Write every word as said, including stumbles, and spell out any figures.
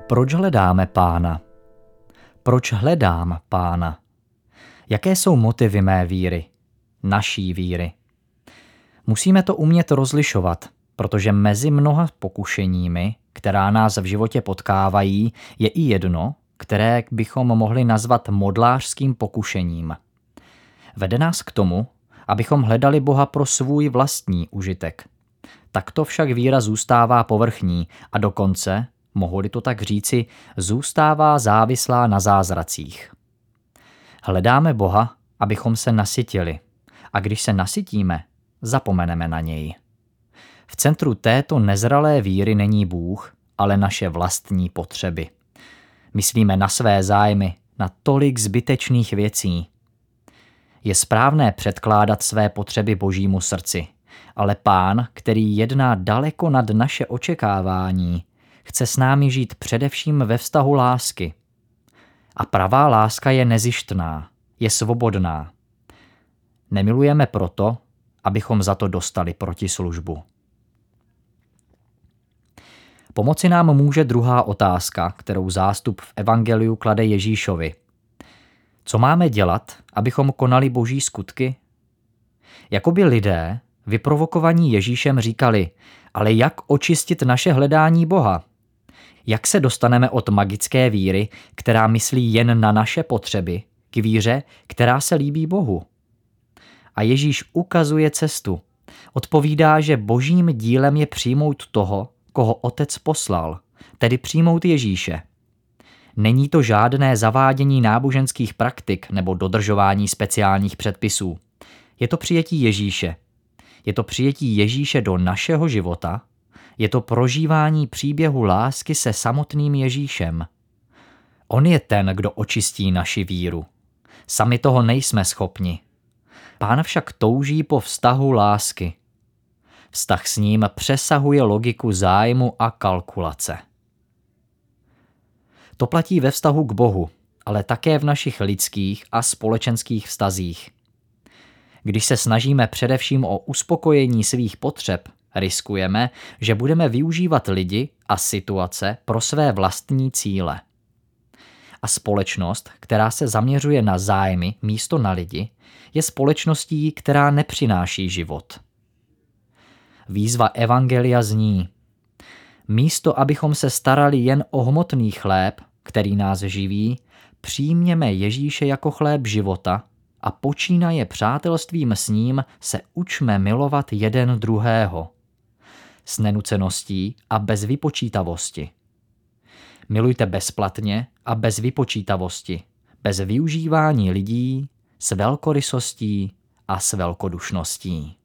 Proč hledáme Pána? Proč hledám Pána? Jaké jsou motivy mé víry, naší víry? Musíme to umět rozlišovat, protože mezi mnoha pokušeními, která nás v životě potkávají, je i jedno, které bychom mohli nazvat modlářským pokušením. Vede nás k tomu, abychom hledali Boha pro svůj vlastní užitek. Takto však víra zůstává povrchní a dokonce, mohu-li to tak říci, zůstává závislá na zázracích. Hledáme Boha, abychom se nasytili, a když se nasytíme, zapomeneme na něj. V centru této nezralé víry není Bůh, ale naše vlastní potřeby. Myslíme na své zájmy, na tolik zbytečných věcí. Je správné předkládat své potřeby Božímu srdci, ale Pán, který jedná daleko nad naše očekávání, chce s námi žít především ve vztahu lásky. A pravá láska je nezištná, je svobodná. Nemilujeme proto, abychom za to dostali protislužbu. Pomoci nám může druhá otázka, kterou zástup v evangeliu klade Ježíšovi. Co máme dělat, abychom konali Boží skutky? Jakoby lidé, vyprovokovaní Ježíšem, říkali, ale jak očistit naše hledání Boha? Jak se dostaneme od magické víry, která myslí jen na naše potřeby, k víře, která se líbí Bohu? A Ježíš ukazuje cestu. Odpovídá, že Božím dílem je přijmout toho, koho Otec poslal, tedy přijmout Ježíše. Není to žádné zavádění náboženských praktik nebo dodržování speciálních předpisů. Je to přijetí Ježíše. Je to přijetí Ježíše do našeho života. Je to prožívání příběhu lásky se samotným Ježíšem. On je ten, kdo očistí naši víru. Sami toho nejsme schopni. Pán však touží po vztahu lásky. Vztah s ním přesahuje logiku zájmu a kalkulace. To platí ve vztahu k Bohu, ale také v našich lidských a společenských vztazích. Když se snažíme především o uspokojení svých potřeb, riskujeme, že budeme využívat lidi a situace pro své vlastní cíle. A společnost, která se zaměřuje na zájmy místo na lidi, je společností, která nepřináší život. Výzva evangelia zní: místo abychom se starali jen o hmotný chléb, který nás živí, přijměme Ježíše jako chléb života a počínaje přátelstvím s ním se učme milovat jeden druhého. S nenuceností a bez vypočítavosti. Milujte bezplatně a bez vypočítavosti, bez využívání lidí, s velkorysostí a s velkodušností.